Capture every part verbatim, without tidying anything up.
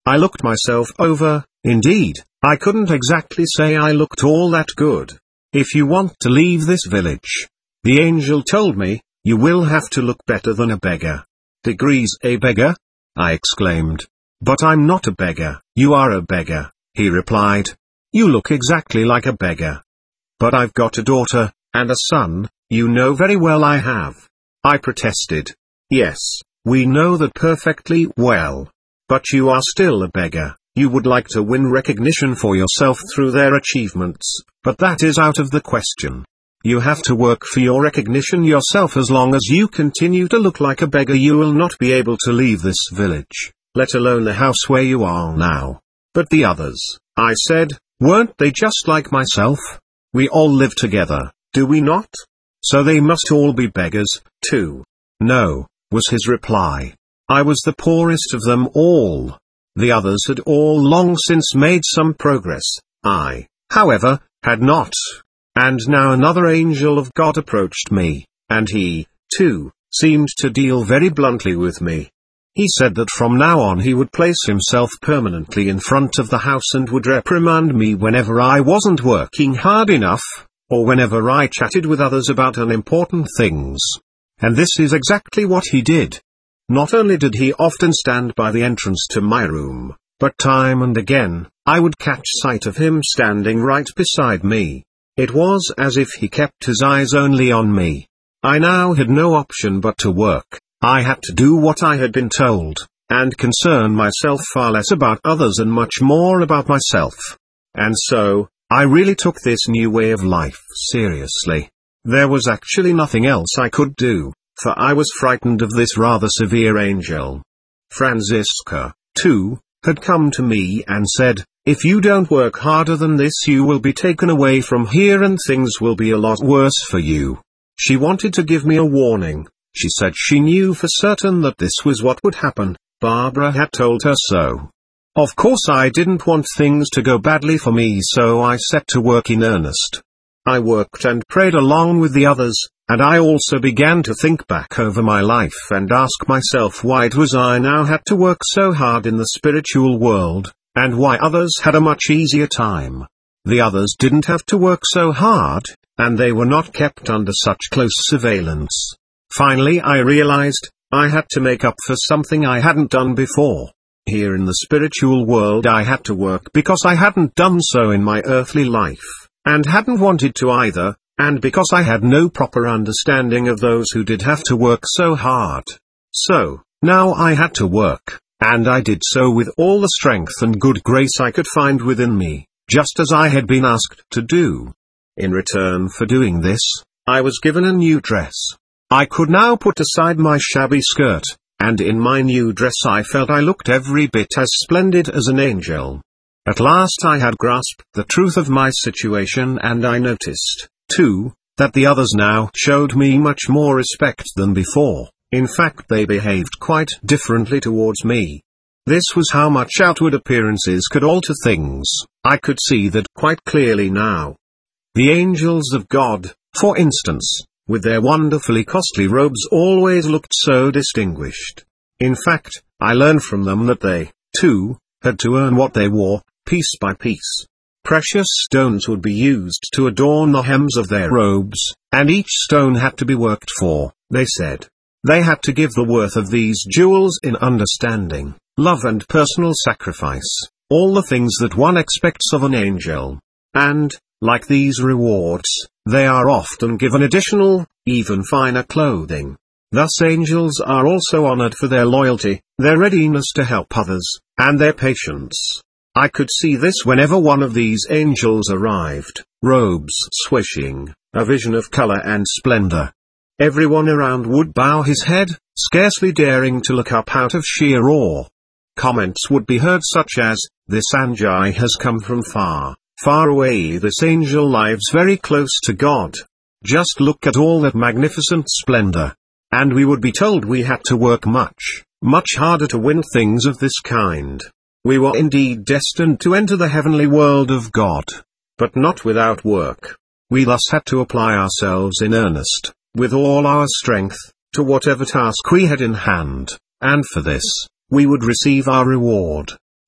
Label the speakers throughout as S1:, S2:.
S1: I looked myself over. Indeed, I couldn't exactly say I looked all that good. If you want to leave this village, the angel told me, you will have to look better than a beggar. Degrees a beggar? I exclaimed. But I'm not a beggar. You are a beggar, he replied. You look exactly like a beggar. But I've got a daughter, and a son, you know very well I have. I protested. Yes, we know that perfectly well. But you are still a beggar. You would like to win recognition for yourself through their achievements, but that is out of the question. You have to work for your recognition yourself. As long as you continue to look like a beggar, you will not be able to leave this village, let alone the house where you are now. But the others, I said, weren't they just like myself? We all live together, do we not? So they must all be beggars, too. No, was his reply. I was the poorest of them all. The others had all long since made some progress. I, however, had not. And now another angel of God approached me, and he, too, seemed to deal very bluntly with me. He said that from now on he would place himself permanently in front of the house and would reprimand me whenever I wasn't working hard enough, or whenever I chatted with others about unimportant things. And this is exactly what he did. Not only did he often stand by the entrance to my room, but time and again, I would catch sight of him standing right beside me. It was as if he kept his eyes only on me. I now had no option but to work. I had to do what I had been told, and concern myself far less about others and much more about myself. And so, I really took this new way of life seriously. There was actually nothing else I could do, for I was frightened of this rather severe angel. Franziska, too, had come to me and said, if you don't work harder than this, you will be taken away from here and things will be a lot worse for you. She wanted to give me a warning. She said she knew for certain that this was what would happen. Barbara had told her so. Of course I didn't want things to go badly for me, so I set to work in earnest. I worked and prayed along with the others, and I also began to think back over my life and ask myself why it was I now had to work so hard in the spiritual world, and why others had a much easier time. The others didn't have to work so hard, and they were not kept under such close surveillance. Finally I realized, I had to make up for something I hadn't done before. Here in the spiritual world I had to work because I hadn't done so in my earthly life, and hadn't wanted to either, and because I had no proper understanding of those who did have to work so hard. So, now I had to work, and I did so with all the strength and good grace I could find within me, just as I had been asked to do. In return for doing this, I was given a new dress. I could now put aside my shabby skirt, and in my new dress I felt I looked every bit as splendid as an angel. At last I had grasped the truth of my situation, and I noticed, too, that the others now showed me much more respect than before. In fact, they behaved quite differently towards me. This was how much outward appearances could alter things. I could see that quite clearly now. The angels of God, for instance, with their wonderfully costly robes, always looked so distinguished. In fact, I learned from them that they, too, had to earn what they wore, piece by piece. Precious stones would be used to adorn the hems of their robes, and each stone had to be worked for, they said. They had to give the worth of these jewels in understanding, love and personal sacrifice, all the things that one expects of an angel. And, like these rewards, they are often given additional, even finer clothing. Thus angels are also honored for their loyalty, their readiness to help others, and their patience. I could see this whenever one of these angels arrived, robes swishing, a vision of color and splendor. Everyone around would bow his head, scarcely daring to look up out of sheer awe. Comments would be heard such as, this Anjai has come from far, far away. This angel lives very close to God. Just look at all that magnificent splendor. And we would be told we had to work much, much harder to win things of this kind. We were indeed destined to enter the heavenly world of God, but not without work. We thus had to apply ourselves in earnest, with all our strength, to whatever task we had in hand, and for this, we would receive our reward.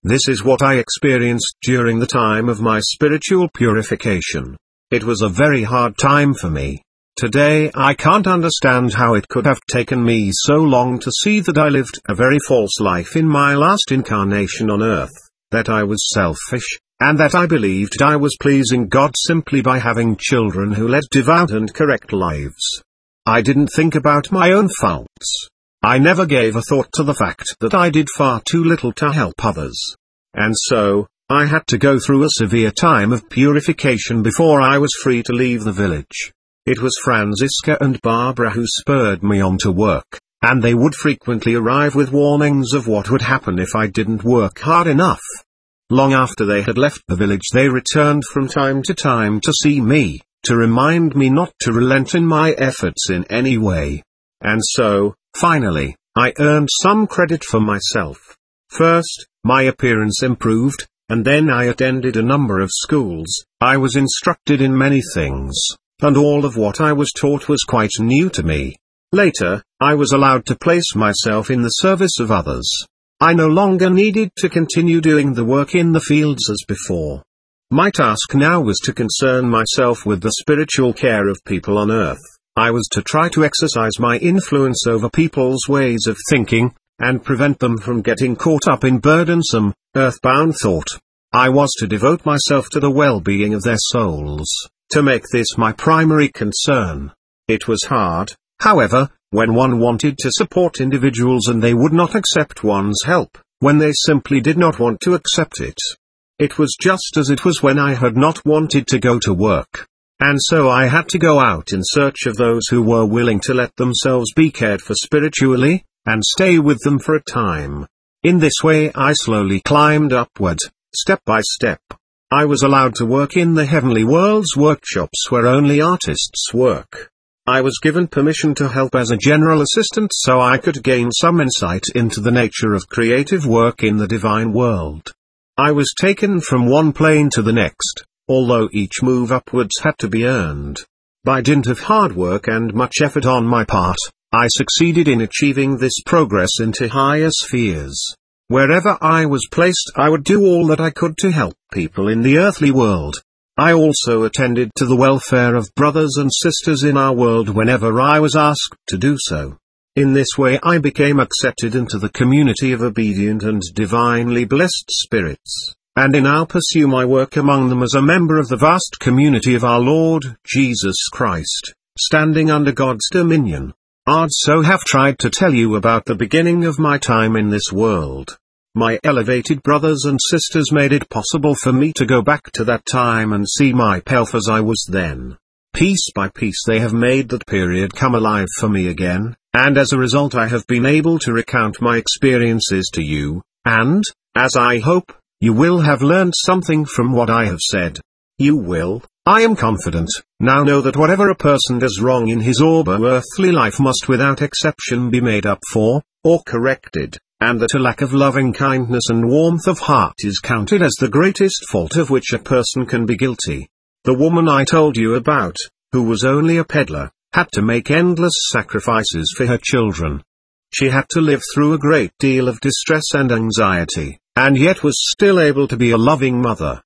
S1: This is what I experienced during the time of my spiritual purification. It was a very hard time for me. Today I can't understand how it could have taken me so long to see that I lived a very false life in my last incarnation on earth, that I was selfish, and that I believed I was pleasing God simply by having children who led devout and correct lives. I didn't think about my own faults. I never gave a thought to the fact that I did far too little to help others. And so, I had to go through a severe time of purification before I was free to leave the village. It was Franziska and Barbara who spurred me on to work, and they would frequently arrive with warnings of what would happen if I didn't work hard enough. Long after they had left the village they returned from time to time to see me, to remind me not to relent in my efforts in any way. And so, finally, I earned some credit for myself. First, my appearance improved, and then I attended a number of schools. I was instructed in many things, and all of what I was taught was quite new to me. Later, I was allowed to place myself in the service of others. I no longer needed to continue doing the work in the fields as before. My task now was to concern myself with the spiritual care of people on earth. I was to try to exercise my influence over people's ways of thinking, and prevent them from getting caught up in burdensome, earthbound thought. I was to devote myself to the well-being of their souls, to make this my primary concern. It was hard, however, when one wanted to support individuals and they would not accept one's help, when they simply did not want to accept it. It was just as it was when I had not wanted to go to work. And so I had to go out in search of those who were willing to let themselves be cared for spiritually, and stay with them for a time. In this way I slowly climbed upward, step by step. I was allowed to work in the heavenly world's workshops where only artists work. I was given permission to help as a general assistant so I could gain some insight into the nature of creative work in the divine world. I was taken from one plane to the next, although each move upwards had to be earned. By dint of hard work and much effort on my part, I succeeded in achieving this progress into higher spheres. Wherever I was placed I would do all that I could to help people in the earthly world. I also attended to the welfare of brothers and sisters in our world whenever I was asked to do so. In this way I became accepted into the community of obedient and divinely blessed spirits, and I now pursue my work among them as a member of the vast community of our Lord Jesus Christ, standing under God's dominion. I'd so have tried to tell you about the beginning of my time in this world. My elevated brothers and sisters made it possible for me to go back to that time and see myself as I was then. Piece by piece they have made that period come alive for me again, and as a result I have been able to recount my experiences to you, and, as I hope, you will have learned something from what I have said. You will, I am confident, now know that whatever a person does wrong in his or her earthly life must without exception be made up for, or corrected, and that a lack of loving kindness and warmth of heart is counted as the greatest fault of which a person can be guilty. The woman I told you about, who was only a peddler, had to make endless sacrifices for her children. She had to live through a great deal of distress and anxiety, and yet was still able to be a loving mother.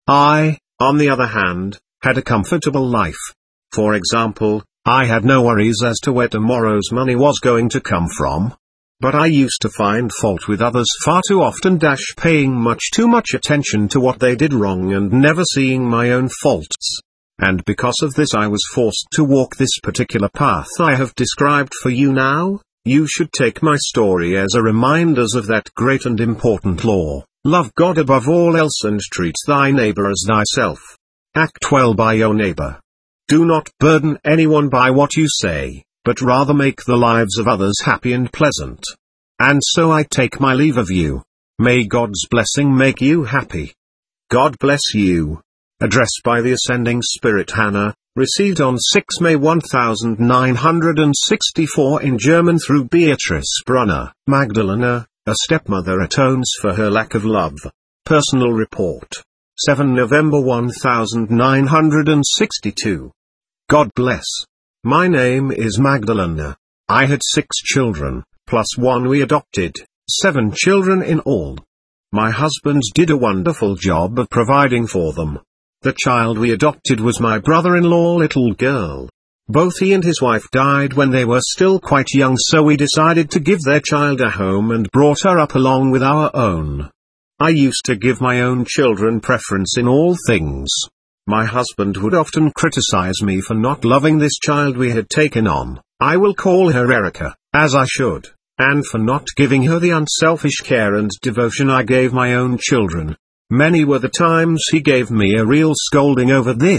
S1: I, on the other hand, had a comfortable life. For example, I had no worries as to where tomorrow's money was going to come from. But I used to find fault with others far too often, dash paying much too much attention to what they did wrong and never seeing my own faults. And because of this I was forced to walk this particular path I have described for you now. You should take my story as a reminder of that great and important law: love God above all else and treat thy neighbor as thyself. Act well by your neighbor. Do not burden anyone by what you say, but rather make the lives of others happy and pleasant. And so I take my leave of you. May God's blessing make you happy. God bless you. Addressed by the Ascending Spirit Hannah, received on the sixth of May nineteen sixty-four in German through Beatrice Brunner. Magdalena, a stepmother atones for her lack of love. Personal report. seventh of November nineteen sixty-two. God bless. My name is Magdalena. I had six children, plus one we adopted, seven children in all. My husband did a wonderful job of providing for them. The child we adopted was my brother-in-law's little girl. Both he and his wife died when they were still quite young, so we decided to give their child a home and brought her up along with our own. I used to give my own children preference in all things. My husband would often criticize me for not loving this child we had taken on, I will call her Erica, as I should, and for not giving her the unselfish care and devotion I gave my own children. Many were the times he gave me a real scolding over this.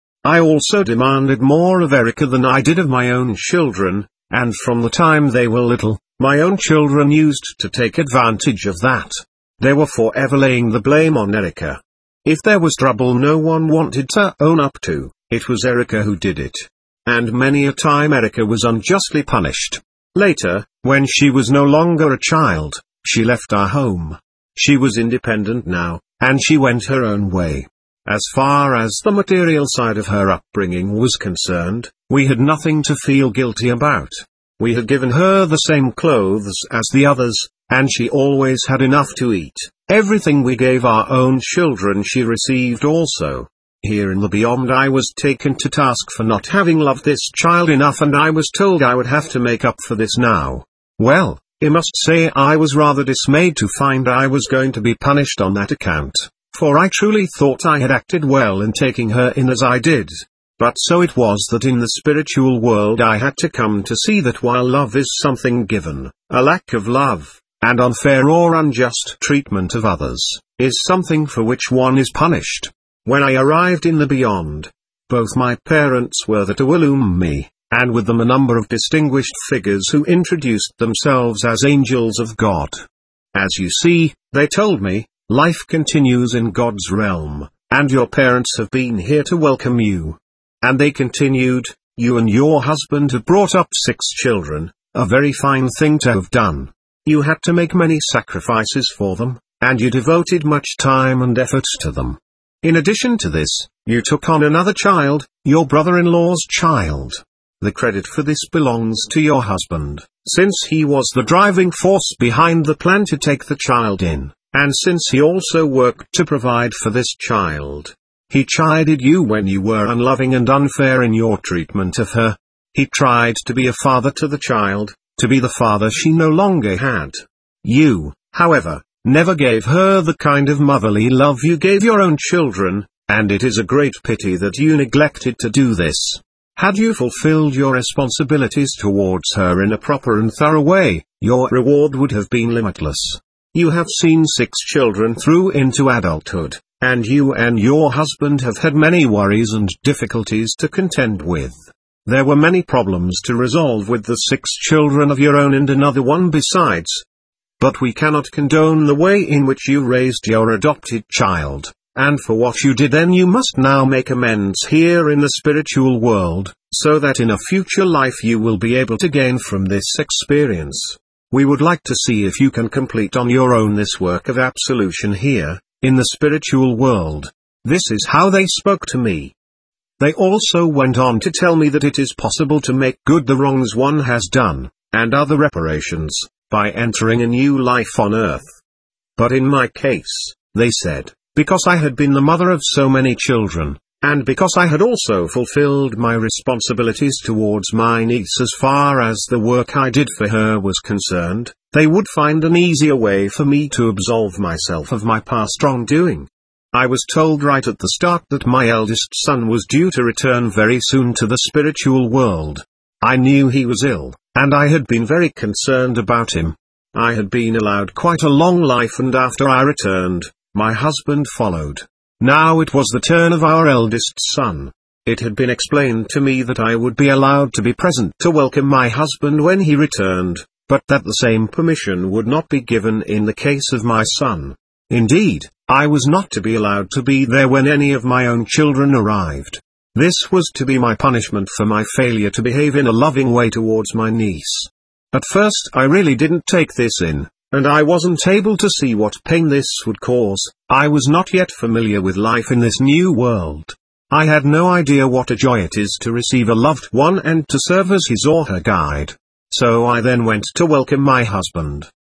S1: I also demanded more of Erica than I did of my own children, and from the time they were little, my own children used to take advantage of that. They were forever laying the blame on Erica. If there was trouble no one wanted to own up to, it was Erica who did it. And many a time Erica was unjustly punished. Later, when she was no longer a child, she left our home. She was independent now, and she went her own way. As far as the material side of her upbringing was concerned, we had nothing to feel guilty about. We had given her the same clothes as the others, and she always had enough to eat. Everything we gave our own children she received also. Here in the beyond I was taken to task for not having loved this child enough, and I was told I would have to make up for this now. Well, I must say I was rather dismayed to find I was going to be punished on that account, for I truly thought I had acted well in taking her in as I did. But so it was that in the spiritual world I had to come to see that while love is something given, a lack of love, and unfair or unjust treatment of others, is something for which one is punished. When I arrived in the beyond, both my parents were there to illume me, and with them a number of distinguished figures who introduced themselves as angels of God. As you see, they told me, life continues in God's realm, and your parents have been here to welcome you. And they continued, you and your husband have brought up six children, a very fine thing to have done. You had to make many sacrifices for them, and you devoted much time and effort to them. In addition to this, you took on another child, your brother-in-law's child. The credit for this belongs to your husband, since he was the driving force behind the plan to take the child in, and since he also worked to provide for this child. He chided you when you were unloving and unfair in your treatment of her. He tried to be a father to the child, to be the father she no longer had. You, however, never gave her the kind of motherly love you gave your own children, and it is a great pity that you neglected to do this. Had you fulfilled your responsibilities towards her in a proper and thorough way, your reward would have been limitless. You have seen six children through into adulthood, and you and your husband have had many worries and difficulties to contend with. There were many problems to resolve with the six children of your own and another one besides. But we cannot condone the way in which you raised your adopted child, and for what you did then you must now make amends here in the spiritual world, so that in a future life you will be able to gain from this experience. We would like to see if you can complete on your own this work of absolution here, in the spiritual world. This is how they spoke to me. They also went on to tell me that it is possible to make good the wrongs one has done, and other reparations, by entering a new life on earth. But in my case, they said, because I had been the mother of so many children, and because I had also fulfilled my responsibilities towards my niece as far as the work I did for her was concerned, they would find an easier way for me to absolve myself of my past wrongdoing. I was told right at the start that my eldest son was due to return very soon to the spiritual world. I knew he was ill, and I had been very concerned about him. I had been allowed quite a long life, and after I returned, my husband followed. Now it was the turn of our eldest son. It had been explained to me that I would be allowed to be present to welcome my husband when he returned, but that the same permission would not be given in the case of my son. Indeed, I was not to be allowed to be there when any of my own children arrived. This was to be my punishment for my failure to behave in a loving way towards my niece. At first I really didn't take this in, and I wasn't able to see what pain this would cause. I was not yet familiar with life in this new world. I had no idea what a joy it is to receive a loved one and to serve as his or her guide. So I then went to welcome my husband.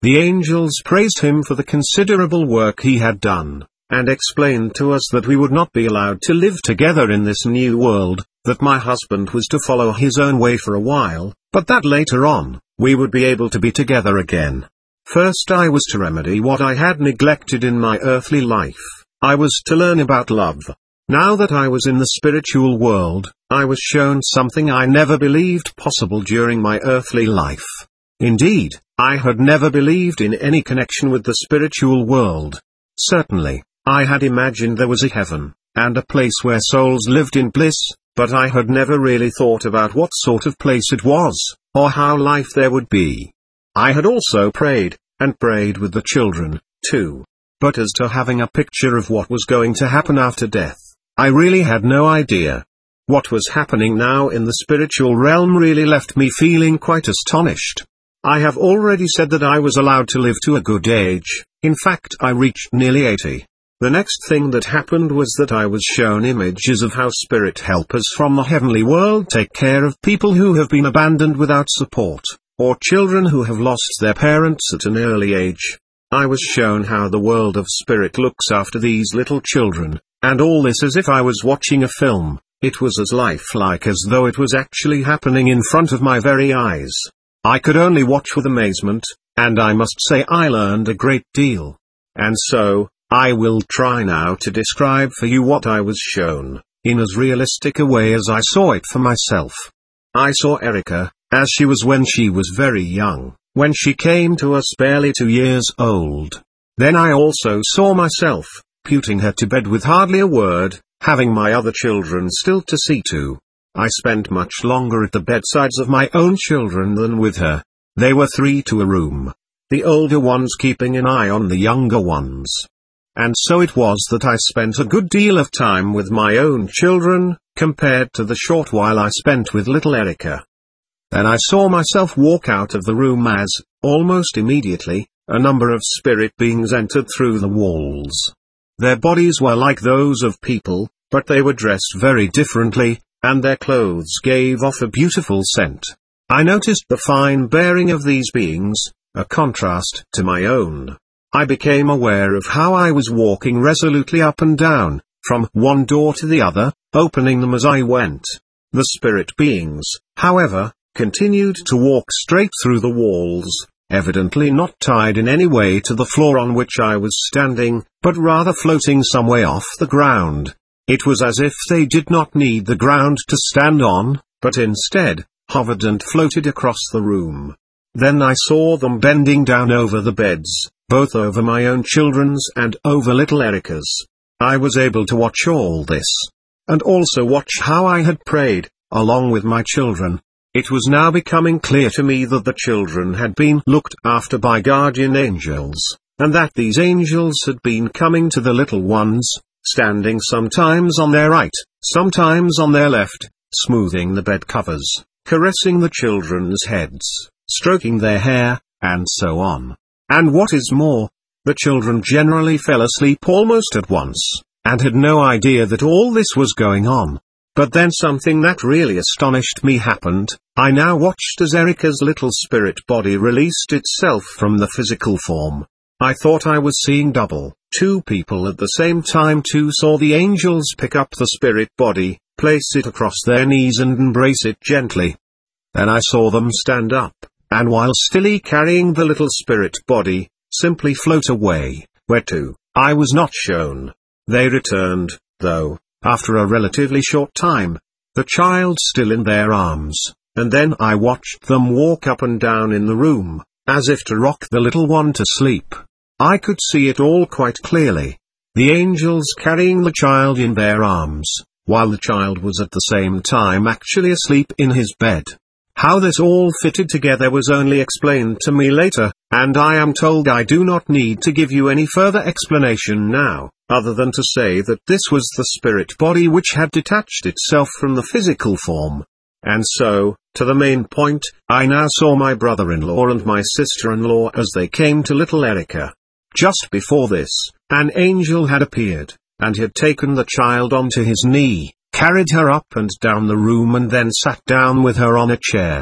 S1: The angels praised him for the considerable work he had done, and explained to us that we would not be allowed to live together in this new world, that my husband was to follow his own way for a while, but that later on, we would be able to be together again. First I was to remedy what I had neglected in my earthly life. I was to learn about love. Now that I was in the spiritual world, I was shown something I never believed possible during my earthly life. Indeed, I had never believed in any connection with the spiritual world. Certainly, I had imagined there was a heaven, and a place where souls lived in bliss, but I had never really thought about what sort of place it was, or how life there would be. I had also prayed, and prayed with the children, too. But as to having a picture of what was going to happen after death, I really had no idea. What was happening now in the spiritual realm really left me feeling quite astonished. I have already said that I was allowed to live to a good age. In fact, I reached nearly eighty. The next thing that happened was that I was shown images of how spirit helpers from the heavenly world take care of people who have been abandoned without support, or children who have lost their parents at an early age. I was shown how the world of spirit looks after these little children, and all this as if I was watching a film. It was as lifelike as though it was actually happening in front of my very eyes. I could only watch with amazement, and I must say I learned a great deal. And so, I will try now to describe for you what I was shown, in as realistic a way as I saw it for myself. I saw Erica, as she was when she was very young, when she came to us barely two years old. Then I also saw myself, putting her to bed with hardly a word, having my other children still to see to. I spent much longer at the bedsides of my own children than with her. They were three to a room, the older ones keeping an eye on the younger ones. And so it was that I spent a good deal of time with my own children, compared to the short while I spent with little Erica. Then I saw myself walk out of the room as, almost immediately, a number of spirit beings entered through the walls. Their bodies were like those of people, but they were dressed very differently, and their clothes gave off a beautiful scent. I noticed the fine bearing of these beings, a contrast to my own. I became aware of how I was walking resolutely up and down, from one door to the other, opening them as I went. The spirit beings, however, continued to walk straight through the walls, evidently not tied in any way to the floor on which I was standing, but rather floating some way off the ground. It was as if they did not need the ground to stand on, but instead, hovered and floated across the room. Then I saw them bending down over the beds, both over my own children's and over little Erica's. I was able to watch all this, and also watch how I had prayed, along with my children. It was now becoming clear to me that the children had been looked after by guardian angels, and that these angels had been coming to the little ones, standing sometimes on their right, sometimes on their left, smoothing the bed covers, caressing the children's heads, stroking their hair, and so on. And what is more, the children generally fell asleep almost at once, and had no idea that all this was going on. But then something that really astonished me happened. I now watched as Erica's little spirit body released itself from the physical form. I thought I was seeing double. Two people at the same time too saw the angels pick up the spirit body, place it across their knees and embrace it gently. Then I saw them stand up, and while still carrying the little spirit body, simply float away. Where to, I was not shown. They returned, though, after a relatively short time, the child still in their arms, and then I watched them walk up and down in the room, as if to rock the little one to sleep. I could see it all quite clearly. The angels carrying the child in their arms, while the child was at the same time actually asleep in his bed. How this all fitted together was only explained to me later, and I am told I do not need to give you any further explanation now, other than to say that this was the spirit body which had detached itself from the physical form. And so, to the main point, I now saw my brother-in-law and my sister-in-law as they came to little Erica. Just before this, an angel had appeared, and had taken the child onto his knee, carried her up and down the room and then sat down with her on a chair.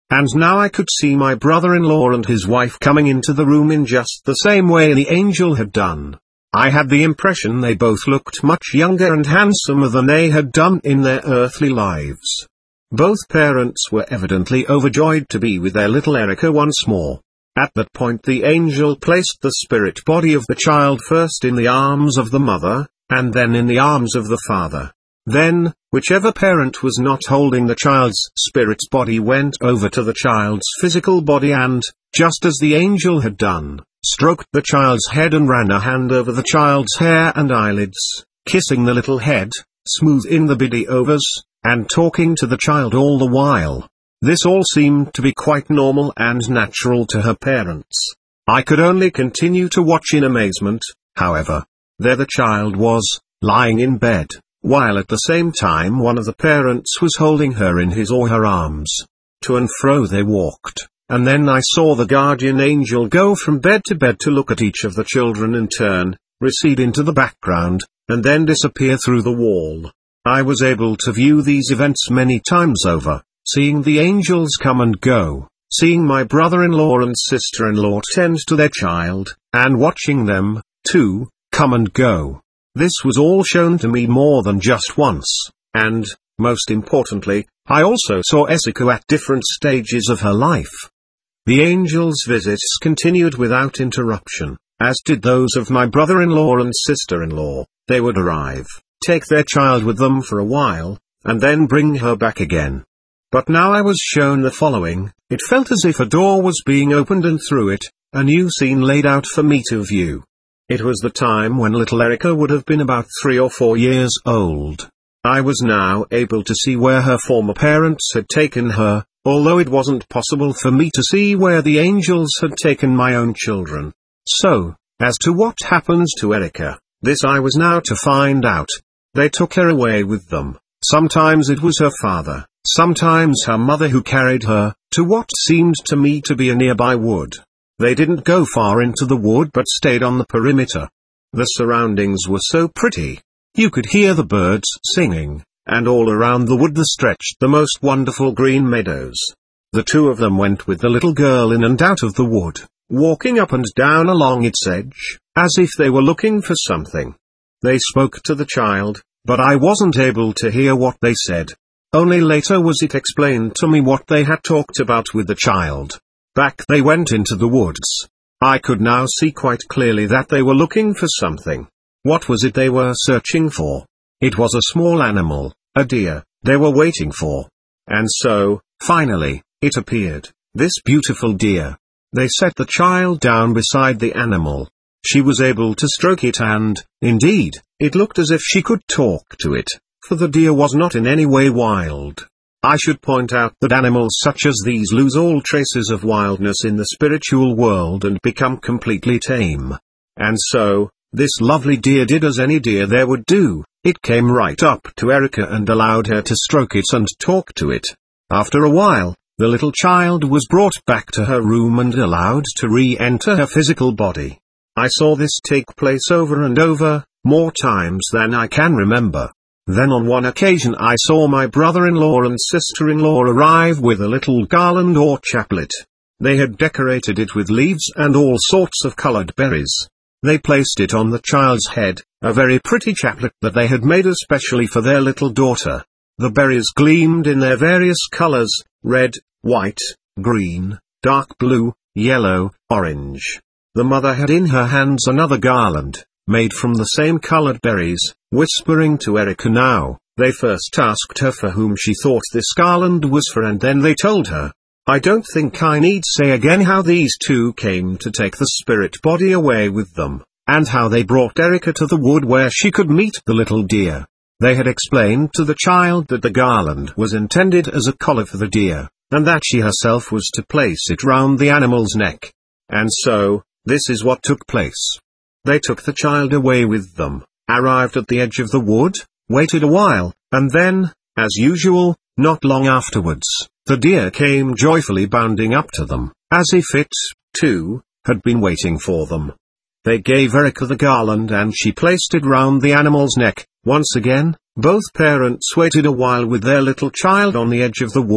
S1: And now I could see my brother-in-law and his wife coming into the room in just the same way the angel had done. I had the impression they both looked much younger and handsomer than they had done in their earthly lives. Both parents were evidently overjoyed to be with their little Erica once more. At that point the angel placed the spirit body of the child first in the arms of the mother, and then in the arms of the father. Then, whichever parent was not holding the child's spirit's body went over to the child's physical body and, just as the angel had done, stroked the child's head and ran a hand over the child's hair and eyelids, kissing the little head, smoothing the biddy overs, and talking to the child all the while. This all seemed to be quite normal and natural to her parents. I could only continue to watch in amazement, however. There the child was, lying in bed, while at the same time one of the parents was holding her in his or her arms. To and fro they walked, and then I saw the guardian angel go from bed to bed to look at each of the children in turn, recede into the background, and then disappear through the wall. I was able to view these events many times over, seeing the angels come and go, seeing my brother-in-law and sister-in-law tend to their child, and watching them, too, come and go. This was all shown to me more than just once, and, most importantly, I also saw Erica at different stages of her life. The angels' visits continued without interruption, as did those of my brother-in-law and sister-in-law. They would arrive, take their child with them for a while, and then bring her back again. But now I was shown the following: it felt as if a door was being opened and through it, a new scene laid out for me to view. It was the time when little Erica would have been about three or four years old. I was now able to see where her former parents had taken her, although it wasn't possible for me to see where the angels had taken my own children. So, as to what happens to Erica, this I was now to find out. They took her away with them. Sometimes it was her father, sometimes her mother who carried her, to what seemed to me to be a nearby wood. They didn't go far into the wood but stayed on the perimeter. The surroundings were so pretty. You could hear the birds singing, and all around the wood there stretched the most wonderful green meadows. The two of them went with the little girl in and out of the wood, walking up and down along its edge, as if they were looking for something. They spoke to the child, but I wasn't able to hear what they said. Only later was it explained to me what they had talked about with the child. Back they went into the woods. I could now see quite clearly that they were looking for something. What was it they were searching for? It was a small animal, a deer, they were waiting for. And so, finally, it appeared, this beautiful deer. They set the child down beside the animal. She was able to stroke it and, indeed, it looked as if she could talk to it, for the deer was not in any way wild. I should point out that animals such as these lose all traces of wildness in the spiritual world and become completely tame. And so, this lovely deer did as any deer there would do. It came right up to Erica and allowed her to stroke it and talk to it. After a while, the little child was brought back to her room and allowed to re-enter her physical body. I saw this take place over and over, more times than I can remember. Then on one occasion I saw my brother-in-law and sister-in-law arrive with a little garland or chaplet. They had decorated it with leaves and all sorts of colored berries. They placed it on the child's head, a very pretty chaplet that they had made especially for their little daughter. The berries gleamed in their various colors, red, white, green, dark blue, yellow, orange. The mother had in her hands another garland, made from the same colored berries, whispering to Erica now. They first asked her for whom she thought this garland was for, and then they told her. I don't think I need say again how these two came to take the spirit body away with them, and how they brought Erica to the wood where she could meet the little deer. They had explained to the child that the garland was intended as a collar for the deer, and that she herself was to place it round the animal's neck. And so, this is what took place. They took the child away with them, arrived at the edge of the wood, waited a while, and then, as usual, not long afterwards, the deer came joyfully bounding up to them, as if it, too, had been waiting for them. They gave Erica the garland and she placed it round the animal's neck. Once again, both parents waited a while with their little child on the edge of the wood,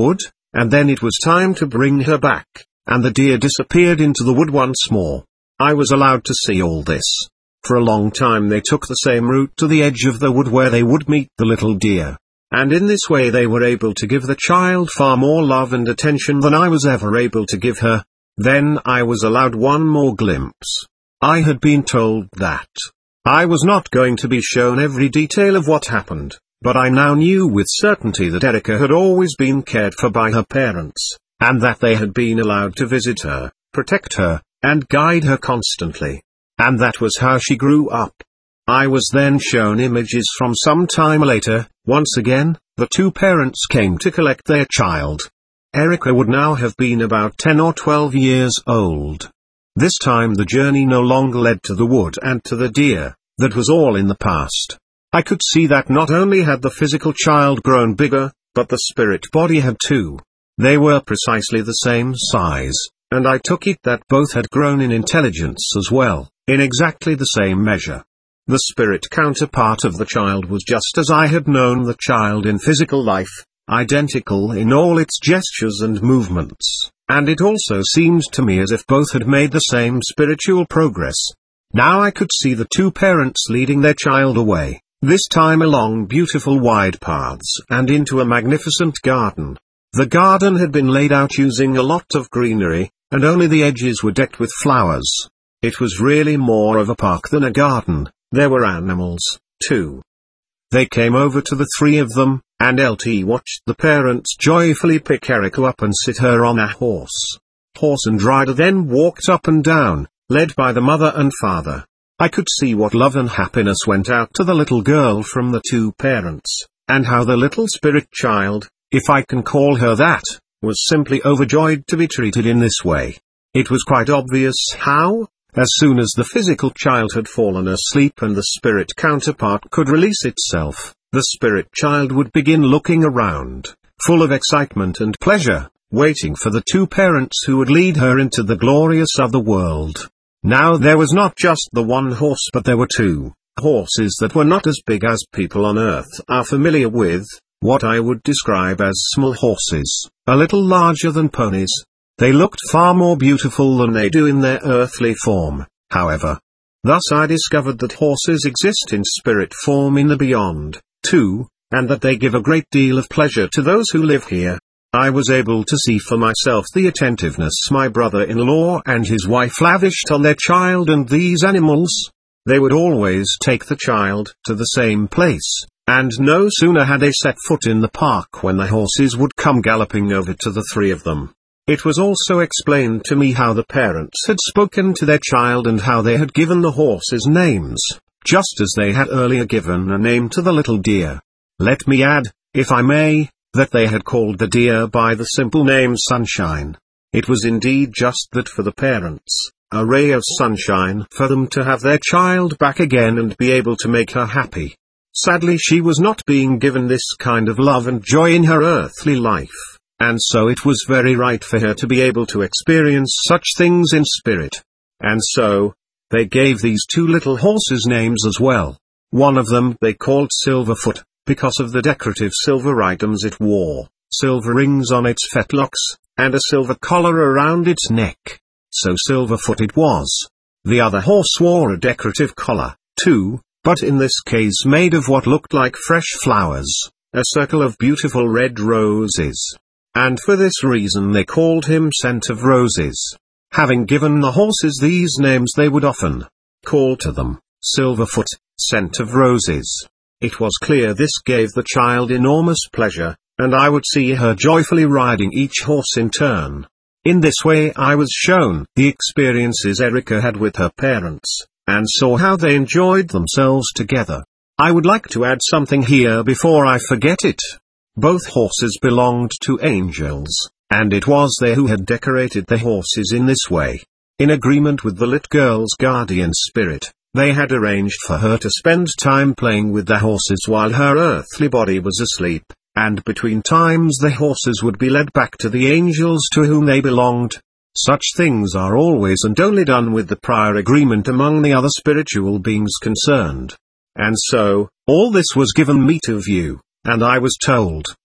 S1: and then it was time to bring her back, and the deer disappeared into the wood once more. I was allowed to see all this. For a long time they took the same route to the edge of the wood where they would meet the little deer. And in this way they were able to give the child far more love and attention than I was ever able to give her. Then I was allowed one more glimpse. I had been told that I was not going to be shown every detail of what happened, but I now knew with certainty that Erica had always been cared for by her parents, and that they had been allowed to visit her, protect her, and guide her constantly. And that was how she grew up. I was then shown images from some time later. Once again, the two parents came to collect their child. Erica would now have been about ten or twelve years old. This time the journey no longer led to the wood and to the deer. That was all in the past. I could see that not only had the physical child grown bigger, but the spirit body had too. They were precisely the same size, and I took it that both had grown in intelligence as well, in exactly the same measure. The spirit counterpart of the child was just as I had known the child in physical life, identical in all its gestures and movements, and it also seemed to me as if both had made the same spiritual progress. Now I could see the two parents leading their child away, this time along beautiful wide paths and into a magnificent garden. The garden had been laid out using a lot of greenery, and only the edges were decked with flowers. It was really more of a park than a garden. There were animals, too. They came over to the three of them, and L T watched the parents joyfully pick Erica up and sit her on a horse. Horse and rider then walked up and down, led by the mother and father. I could see what love and happiness went out to the little girl from the two parents, and how the little spirit child, if I can call her that, was simply overjoyed to be treated in this way. It was quite obvious how, as soon as the physical child had fallen asleep and the spirit counterpart could release itself, the spirit child would begin looking around, full of excitement and pleasure, waiting for the two parents who would lead her into the glorious other world. Now there was not just the one horse, but there were two horses that were not as big as people on earth are familiar with, what I would describe as small horses, a little larger than ponies. They looked far more beautiful than they do in their earthly form, however. Thus I discovered that horses exist in spirit form in the beyond, too, and that they give a great deal of pleasure to those who live here. I was able to see for myself the attentiveness my brother-in-law and his wife lavished on their child and these animals. They would always take the child to the same place, and no sooner had they set foot in the park when the horses would come galloping over to the three of them. It was also explained to me how the parents had spoken to their child and how they had given the horses names, just as they had earlier given a name to the little deer. Let me add, if I may, that they had called the deer by the simple name Sunshine. It was indeed just that for the parents, a ray of sunshine for them to have their child back again and be able to make her happy. Sadly, she was not being given this kind of love and joy in her earthly life. And so it was very right for her to be able to experience such things in spirit. And so, they gave these two little horses names as well. One of them they called Silverfoot, because of the decorative silver items it wore, silver rings on its fetlocks, and a silver collar around its neck. So Silverfoot it was. The other horse wore a decorative collar, too, but in this case made of what looked like fresh flowers, a circle of beautiful red roses. And for this reason they called him Scent of Roses. Having given the horses these names, they would often call to them, Silverfoot, Scent of Roses. It was clear this gave the child enormous pleasure, and I would see her joyfully riding each horse in turn. In this way I was shown the experiences Erica had with her parents, and saw how they enjoyed themselves together. I would like to add something here before I forget it. Both horses belonged to angels, and it was they who had decorated the horses in this way. In agreement with the lit girl's guardian spirit, they had arranged for her to spend time playing with the horses while her earthly body was asleep, and between times the horses would be led back to the angels to whom they belonged. Such things are always and only done with the prior agreement among the other spiritual beings concerned. And so, all this was given me to view. And I was told,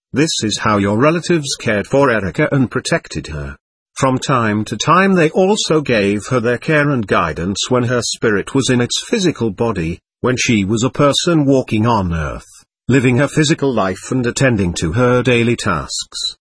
S1: This is how your relatives cared for Erica and protected her. From time to time they also gave her their care and guidance when her spirit was in its physical body, when she was a person walking on earth, living her physical life and attending to her daily tasks.